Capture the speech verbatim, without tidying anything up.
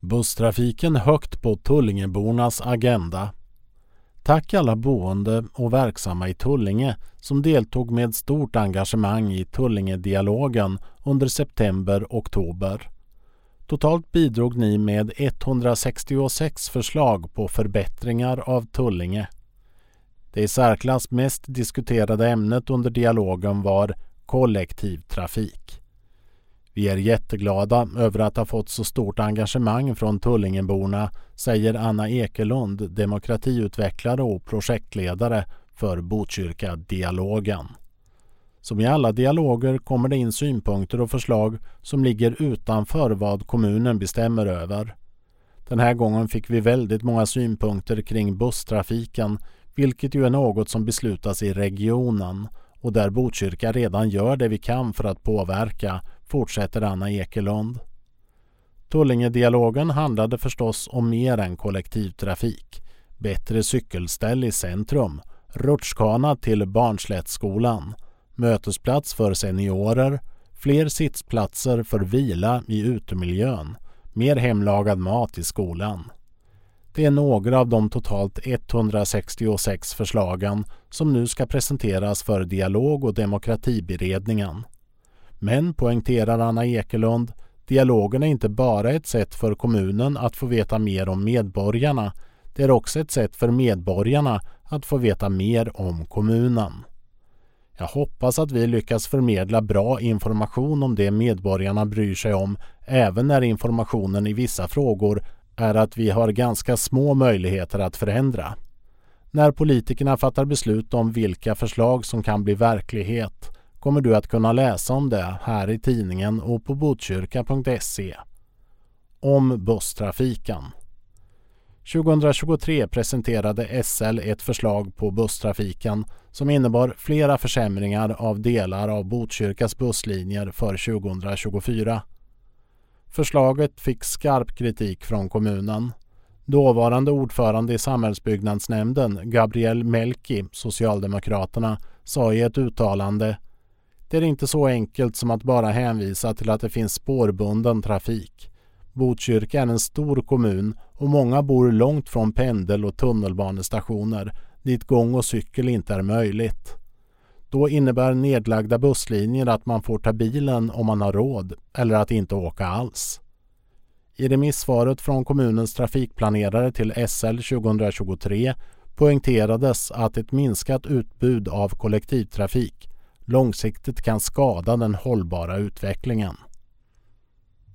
Busstrafiken högt på Tullingebornas agenda. Tack alla boende och verksamma i Tullinge som deltog med stort engagemang i Tullinge-dialogen under september-oktober. Totalt bidrog ni med etthundrasextiosex förslag på förbättringar av Tullinge. Det i särklass mest diskuterade ämnet under dialogen var kollektivtrafik. Vi är jätteglada över att ha fått så stort engagemang från Tullingeborna, säger Anna Ekelund, demokratiutvecklare och projektledare för Botkyrka-dialogen. Som i alla dialoger kommer det in synpunkter och förslag som ligger utanför vad kommunen bestämmer över. Den här gången fick vi väldigt många synpunkter kring busstrafiken, vilket ju är något som beslutas i regionen och där Botkyrka redan gör det vi kan för att påverka, fortsätter Anna Ekelund. Tullinge-dialogen handlade förstås om mer än kollektivtrafik. Bättre cykelställ i centrum, rutschkana till Barnslättskolan, mötesplats för seniorer, fler sittplatser för vila i utemiljön, mer hemlagad mat i skolan. Det är några av de totalt etthundrasextiosex förslagen som nu ska presenteras för dialog- och demokratiberedningen. Men, poängterar Anna Ekelund, dialogen är inte bara ett sätt för kommunen att få veta mer om medborgarna. Det är också ett sätt för medborgarna att få veta mer om kommunen. Jag hoppas att vi lyckas förmedla bra information om det medborgarna bryr sig om, även när informationen i vissa frågor är att vi har ganska små möjligheter att förändra. När politikerna fattar beslut om vilka förslag som kan bli verklighet kommer du att kunna läsa om det här i tidningen och på botkyrka punkt se. Om busstrafiken. tjugohundratjugotre presenterade S L ett förslag på busstrafiken som innebar flera försämringar av delar av Botkyrkas busslinjer för tjugohundratjugofyra. Förslaget fick skarp kritik från kommunen. Dåvarande ordförande i samhällsbyggnadsnämnden, Gabriel Melki, Socialdemokraterna, sa i ett uttalande: "Det är inte så enkelt som att bara hänvisa till att det finns spårbunden trafik. Botkyrka är en stor kommun och många bor långt från pendel- och tunnelbanestationer dit gång och cykel inte är möjligt. Då innebär nedlagda busslinjer att man får ta bilen om man har råd eller att inte åka alls." I remissvaret från kommunens trafikplanerare till S L tjugohundratjugotre poängterades att ett minskat utbud av kollektivtrafik långsiktigt kan skada den hållbara utvecklingen.